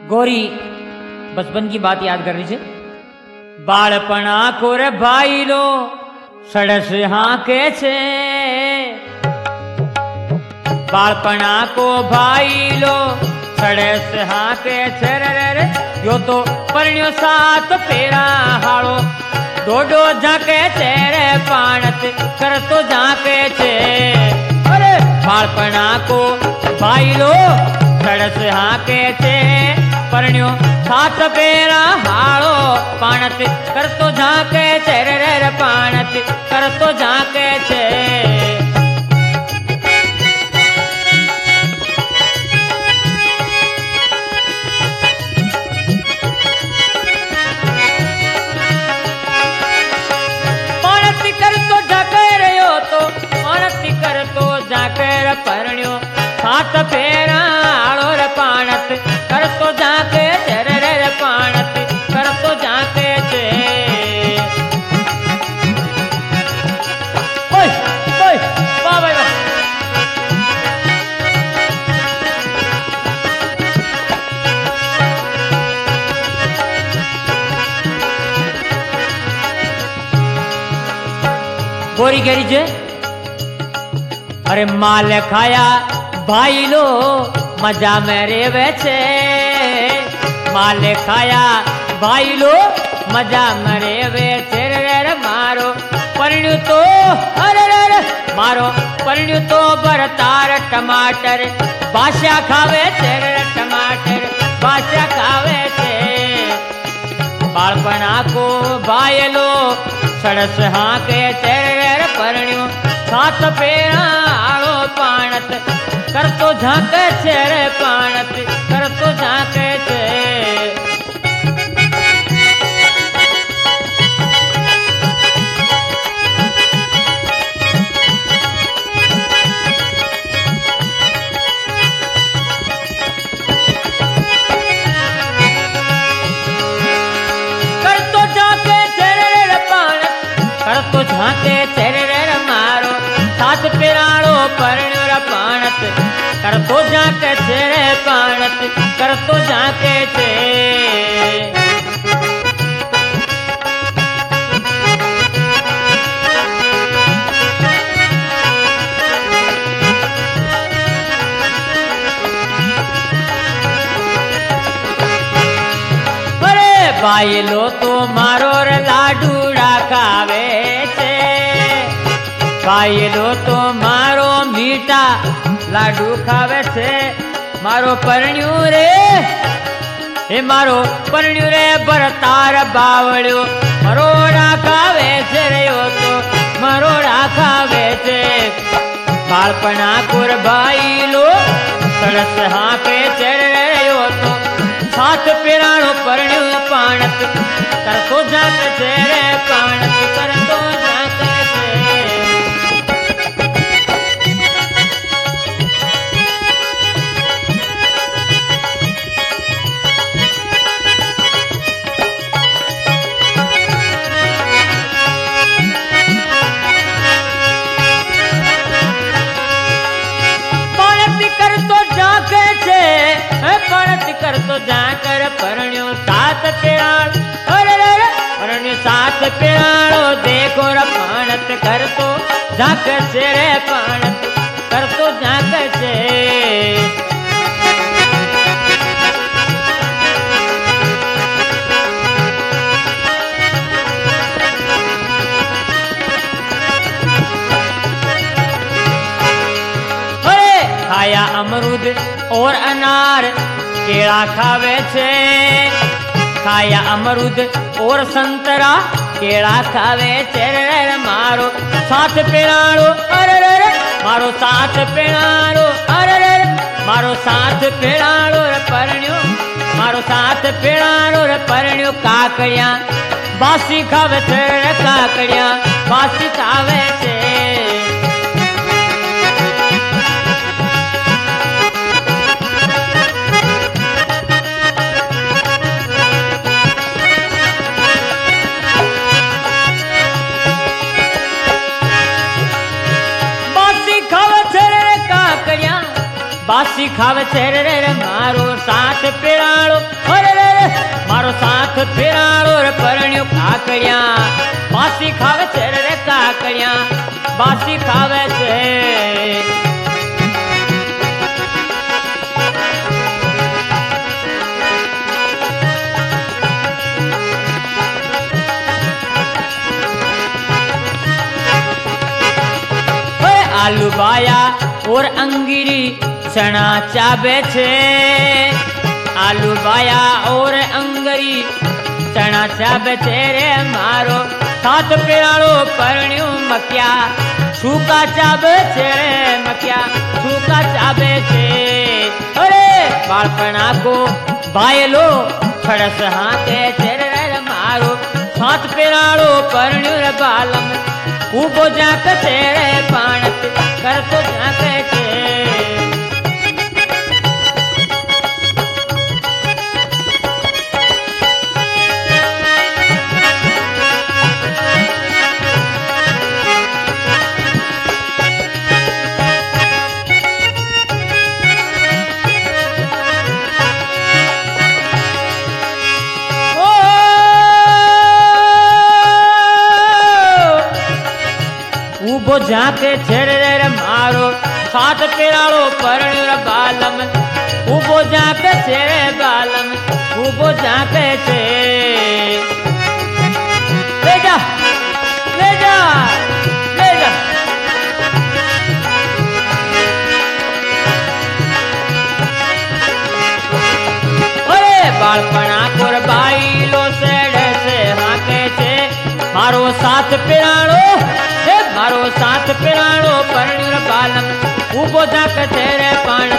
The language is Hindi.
गोरी बचपन की बात याद कर लीजिए। बालपणा को रे भाई लो सड़स हाके छे, बालपणा को भाई लो सड़स हाके छे रे यो तो परण्यो सात पेरा हाड़ो डोडो झाके छे रे पाणत कर तो झाके छे। अरे बालपणा को भाई लो सड़स हाके छे परण्यो सात पेरा हाड़ो पाणत कर तो झाके छे रे पाणत कर तो झाके छे। परण्यो सात फेरा आलो रे पाणत कर तो जाके चर रे पाणत कर तो जाके छे। ओए ओए वाह भाई वाह। गोरी कह लीजिए। अरे माल खाया भाई लो मजा मेरे बेचे, माल खाया भाई लो मजा मेरे बेचे रे मारो परण्यु तो अरे रे मारो परण्यु तो बरतार टमाटर बादशाह खावे छे रे टमाटर बादशाह खावे छे। बालपणा को भाई लो सड़स हाके छे रे परण्यु सात पेरा आलो पाणत कर तो झाके छे रे पाणत कर तो झाके छे। कर तो झाके छे रे पाणत कर तो झाके छे रे मारो सात पेराड़ो परण्यो रे पाणत कर तो जाके छे रे पाणत कर तो जाके छे। अरे भाई लो तो मारो रे लाडूड़ा खावे छे, भाई लो तो मारो मीठा लाडू खावे छे। मारो परण्यू रे हे मारो परण्यू रे बरतार बावड़ो मरोड़ा खावे छे रे यो तो मरोड़ा खावे छे। बालपणा कुर भाई लो सड़स हाके छे रे यो तो सात पेराणो परण्यू पाणत कर तो जाके छे रे पाणत कर तो जाके छे। कर तो जाकर परण्यो सात पेराण अरे रे परण्यो सात पेराणो देखो रे पाणत कर तो जाकर छे रे पाणत कर तो जाकर छे। अरे खाया अमरूद और अनार केला खावे छे, खाया अमरूद और संतरा केला खावे छे रे मारो सात पेराणो अरे रे मारो सात पेराणो अरे रे मारो सात पेराणो रे परण्यो मारो सात पेराणो रे परण्यो काकड़िया बासी खावे छे रे काकड़िया बासी खावे छे। बासी बासी खावे छे रे मारो साथ पिराणो अरे रे मारो साथ पिराणो रे परण्यो काकड़िया बासी खावे छे रे काकड़िया बासी खावे छे आलू बाया और अंगिरी चना चाबे छे आलू बाया और अंगरी चना चाबे छे रे मारो साथ पिराणो परण्यो मक्या सूका चाबे छे रे मक्या सूका चाबे छे अरे बाळपणा को बायलो खड़स हाथे छे रे मारो साथ पिराणो परण्यो रे बालम उबो जाक छे रे पाणत करतो जाके छे उबो जाके छेड़ रे मारो साथ पिराणो परण्यो बालम उबो जाके छेड़े बालम उबो जाके छे ले जा ले जा ले जा अरे बाळपणा कोर बाईलो सेड़े से हाके छे मारो साथ पिराणो मारो साथ पिराणो परण्यो बालम उबो जाके छे रे पाण